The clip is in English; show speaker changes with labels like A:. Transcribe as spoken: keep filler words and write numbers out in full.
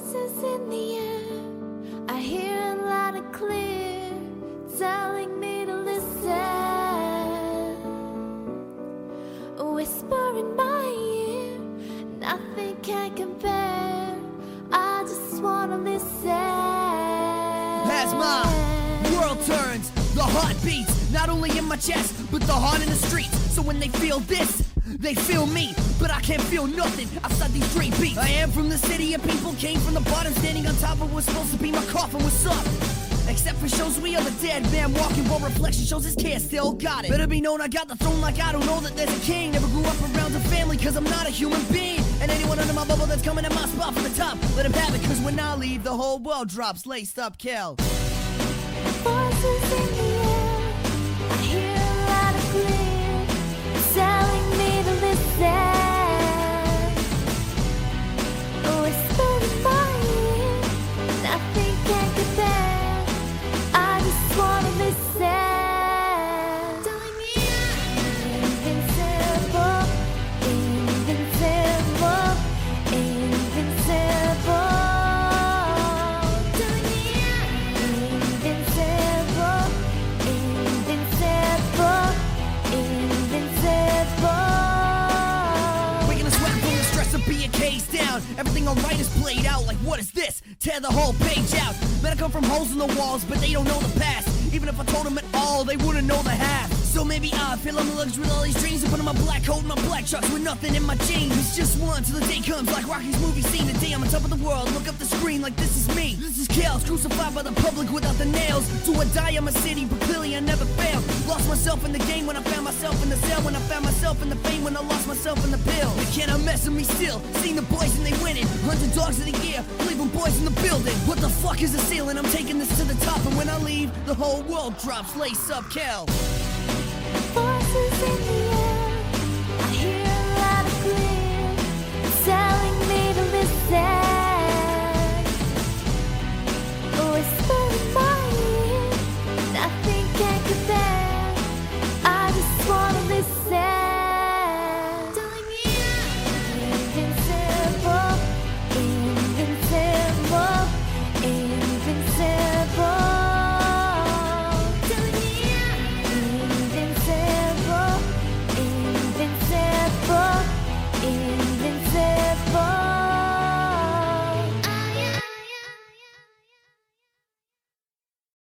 A: Voices in the air, I hear it loud and clear, telling me to listen. A whisper in my ear, nothing can compare. I just wanna listen.
B: As my world turns, the heart beats, not only in my chest, but the heart in the streets. So when they feel this, they feel me, but I can't feel nothing outside these three beats. I am from the city of people, came from the bottom, standing on top of what's supposed to be my coffin. What's up? Except for shows we are the dead man walking, while reflection shows his care still got it. Better be known I got the throne like I don't know that there's a king. Never grew up around a family cause I'm not a human being. And anyone under my bubble that's coming at my spot from the top, let him have it, cause when I leave the whole world drops. Laced up Kel.
A: Voices in the air, I hear it loud and clear, telling me to listen. A whisper in my ear, nothing can compare. I just wanna listen. Telling me I'm invincible, invincible, invincible. Telling me I'm invincible, invincible, invincible.
B: Waking a sweat from the stress of being cased down. Everything I write is played out like what is this? Tear the whole page out. Men come from holes in the walls, but they don't know the past. Even if I told them at all, they wouldn't know the half. So maybe I fill up my lugs with all these dreams and put on my black coat and my black chucks with nothing in my jeans. It's just one till the day comes like Rocky's movie scene. The day I'm on top of the world, look up the screen like this is me. This is chaos, crucified by the public without the nails. Do or die, I'm a city, but clearly I never fail. Lost myself in the game when I found myself in the cell. When I found myself in the fame, when I lost myself in the pill. They cannot mess with me still, seen the boys and they win it. Hundred dogs of the year, Cleveland boys in the building. What the fuck is the ceiling? I'm taking this to the top, and when I leave, the whole world drops. Lace up Kel.
A: Voices in the